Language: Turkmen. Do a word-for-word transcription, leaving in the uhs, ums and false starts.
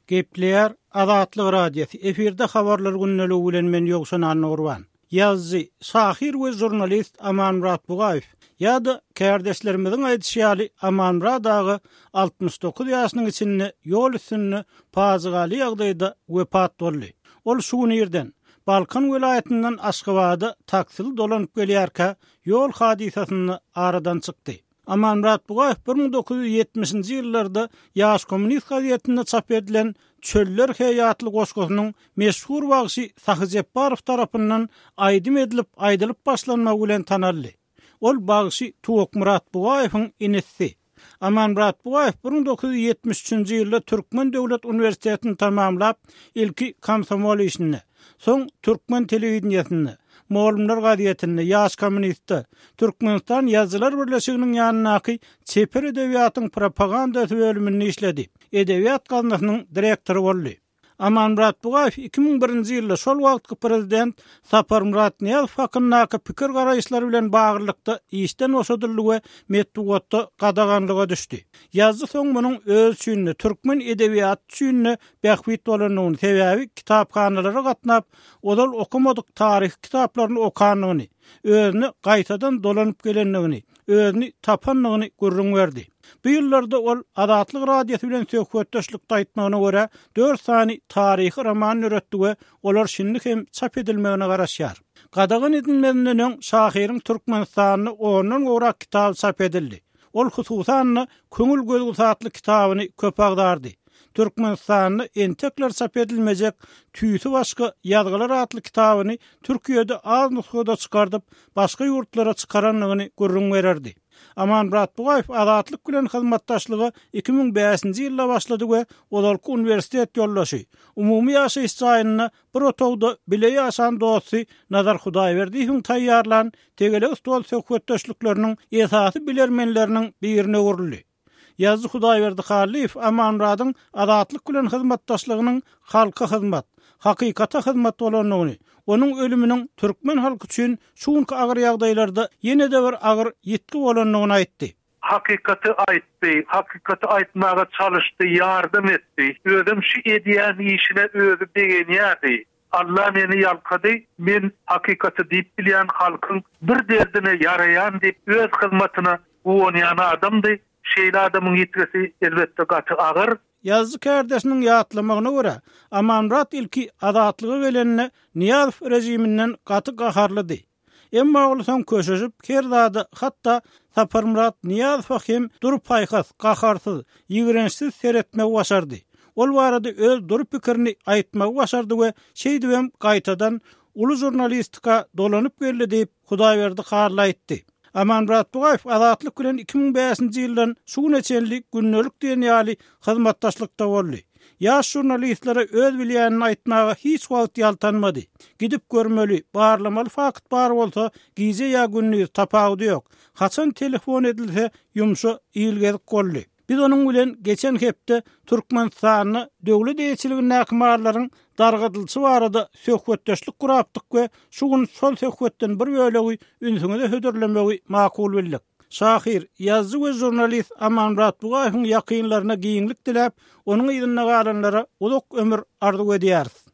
Gepleyer Azatlyk radiosu efirde habarlar günneligi bilen men Ýogşan Annurwan. Yazzy, şahir we jurnalist Amanmurat Bugaýew ýa-da kärdeşlerimiziň aýdýaly Amanmurat dagy altymyş dokuz ýaşynyň içinde ýol üstünde pazygaly ýagdaýda wepat boldy. Ol şu ýerden Balkan welaýatynyň Aşgabatda taksili dolanyp gelýärkä ýol hadisasyny aradan çykdy. Amanmurat Bugaýew bir ming dokuz ýüz ýetmişinji ýyllarda Ýaş Kommunist gazetinde çap edilen Çöller Heýatly goşgusynyň meşhur wagşy Sahy Jepbarow tarapyndan aýdym edilip aýdylyp başlanmagy bilen tanaldy. Ol wagşy Tuğokmurat Bugaýewiň inisi. Amanmurat Bugaýew bir ming dokuz ýüz ýetmiş üçinji ýylda Türkmen Döwlet Uniwersitetini tamamlap, ilki komsomol işini, soň Türkmen telewizionyny, Moğollar gazetini, Ýaş Kommunistde, Türkmenistan Ýazgylar Birleşiginiň ýanynaky Çeper edebiýatyň propaganda bölümini işledi. Edebiýat gazetynyň direktory boldy. Amanmurat Bugaýew iki ming birinji ýylda şol wagtky prezident Saparmurat Niýazow hakkyndaky pikir garaýşlary bilen baglanykda işden oşadyldy we metbuatda gadaganlyga düşdi. Ýazgy soň munyň öz süýünde türkmen edebiýat süýünde bähwit bolanynyň sebäbi kitapxanalara gatnap, olal okumadyk taryh kitaplaryny okanlygyny, özüni gaýtadan dolanyp gelenligini, özüni tapanlygyny görüň berdi. Bu ýyllarda ol Azatlyk radiosu bilen söhbetdeşlikde aýtmagyna görä dört sany taryhy roman öretdi we olar şinlik hem çap edilmegine garaşýar. Gadagan edilmeginiň şahiriň Türkmenistanyny ondan gowrak kitap çap edildi. Ol hususan Köngül gözü satly kitabyny köp agdardy. Türkmenistanyny entekler çap edilmejek tüýsü başga ýazgylar atly kitabyny Türkiýede az nusgada çykardyp başga ýurtlara çykaranlygyny görüň bererdi. Amanmurat Bugaýew azatlyk bilen hyzmatdaşlygy iki ming beşinji ýylda başlady we olarky uniwersitet ýollaşy, umumy ýaşaýyş jaýyna bir otogda bile ýaşan dosty Nazar Hudaýberdiýewiň taýýarlan tegele stol söhbetdeşlikleriniň esasy bilermenleriniň birine urildi. Ýazgy Hudaýberdi Haliýew Amanmuratyň azatlyk bilen hyzmatdaşlygynyň halka hyzmat, hakykata hyzmat bolanyny, onun ölümünün Türkmen halkı üçin şuňky agyr ýagdaýlarda ýene de bir agyr ýetki bolanyny aýtdy. Hakykatı aýtdy, hakykatı aýtmaga çalışdy, ýardym etdi. Özüm şu edýän işine özü degenýärdi. Allah meni ýalkady, men hakykatı diýip bilýän halkyň bir derdine ýaraýan diýip öz hyzmatyna uwonýan adamdy. Şeýle adamyň ýetiresi elbetde gaty agyr. Ýazgy kärdeşiniň ýatlamagyna görä, Amanmurat ilki azatlyga gelenine Niýazow rejiminden gaty gaharlydy. Emma ol soň köşeşip Kerdada hatda Saparmurat Niýazow hem durup paýhas, gaharsyz, ýigrençsiz seretmek başardy. Ol barada öz durup pikirini aýtmak başardy we şeýdibem gaýtadan uly jurnalistika dolanyp geldi diýip Hudaýberdi harlaýtdy. Amanmurat Bugaýew azatlyk bilen iki ming beşinji ýyldan şu neçenlik günnelik dünýäli hyzmatdaşlykda boldy. Ýaş jurnalistlere öz bilýänini aýtmaga hiç wagt ýaltanmady. Gidip görmeli, barlamaly fakt bar bolsa, gize ýa günnüz tapagy ýok. Haçan telefon edilse, ýumşa iýilgelik boldy. Biz onun bilen geçen hepde Türkmenistanyny döwlet eýçiliginiň näkmarlaryň dargadylçy barada söhbetdeşlik gurapdyk we şu gün şol söhbetden bir bölegi ünsüňe hödürlemegi makul bildik. Şahir, ýazgy we jurnalist Amanmurat Bugaýewiň ýakynlaryna giňlik dilep, onuň ýygyna galanlara uluk ömür arzu edýäris.